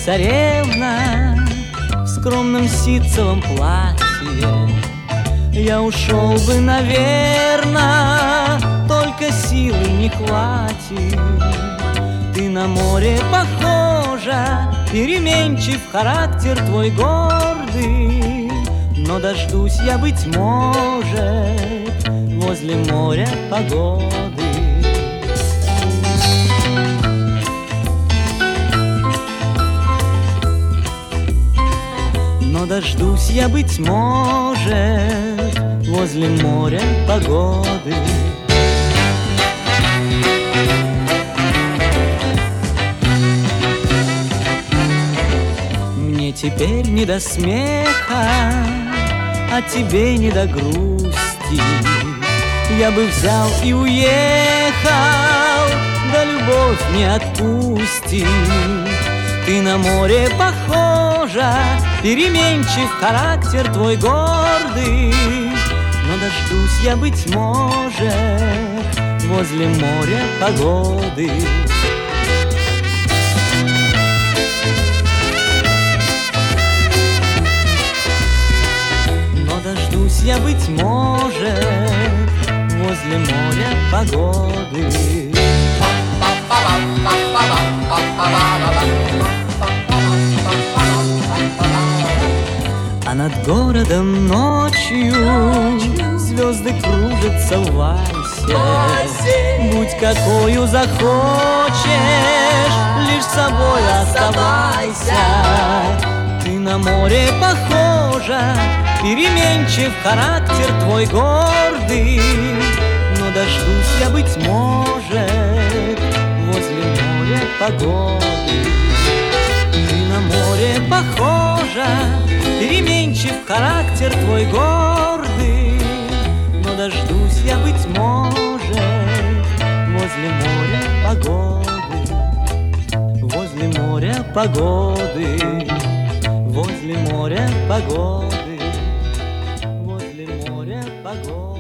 царевна в скромном ситцевом платье. Я ушел бы, наверно, только силы не хватит. Ты на море похожа, переменчив характер твой гордый. Но дождусь я, быть может, возле моря погоды. Но дождусь я, быть может, возле моря погоды. Мне теперь не до смеха, а тебе не до грусти. Я бы взял и уехал, да любовь не отпустит. Ты на море похожа, переменчив характер твой гордый. Но дождусь я, быть может, возле моря погоды. Но дождусь я, быть может, возле моря погоды. А над городом ночью звезды кружатся в вальсе. Будь какою захочешь, лишь собой оставайся. Ты на море похожа, переменчив характер твой гордый. Но дождусь я, быть может, возле моря погоды. Ты на море похожа, переменчив характер твой гордый. Но дождусь я, быть может, возле моря погоды. Возле моря погоды. Возле моря погоды. Возле моря погоды.